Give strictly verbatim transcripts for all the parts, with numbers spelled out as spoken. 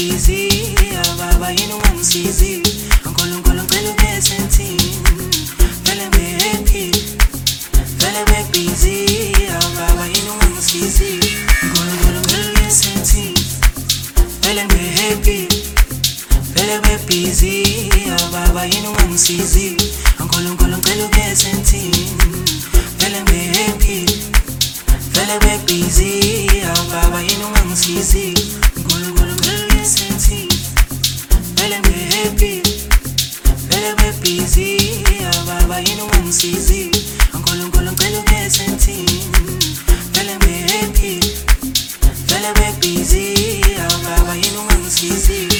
busy, baba yini ungangisizi, uNkulunkulu ngicela ube sentini, vele ngibe happy, vele ngibe busy, baba yini ungangisizi, uNkulunkulu ngicela ube sentini, vele ngibe happy, vele ngibe busy, baba yini ungangisizi, uNkulunkulu ngicela ube sentini, vele ngibe happy, vele ngibe busy, baba yini ungangisizi. Vele ngibe happy, vele ngibe busy, baba yini ungangisizi, uNkulunkulu ngicela ube sentini, vele ngibe happy, vele ngibe busy, baba yini ungangisizi.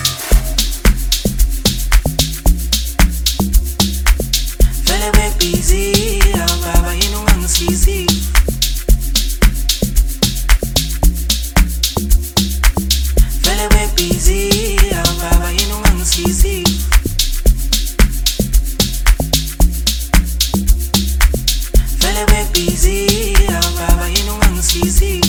Vele ngibe busy, baba yini ungangisizi. Vele ngibe busy, baba yini ungangisizi. Vele ngibe busy, baba yini ungangisizi.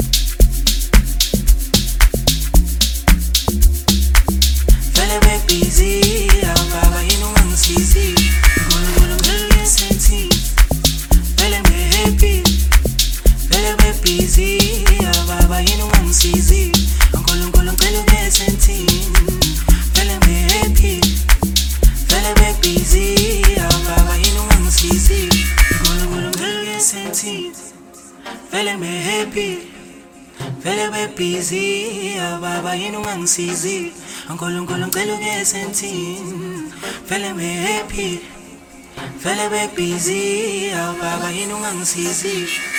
Vele ngibe busy, baba yini ungangisizi. uNkulunkulu ngicela ube sentini, vele ngibe happy, vele ngibe busy, baba yini ungangisizi. uNkulunkulu ngicela ube sentini, vele ngibe happy, vele ngibe busy, baba yini ungangisizi. uNkulunkulu ngicela ube sentini, vele ngibe happy, vele ngibe busy, baba yini ungangisizi. uNkulunkulu ngicela ube sentini, vele ngibe happy, vele ngibe busy, baba yini ungangisizi.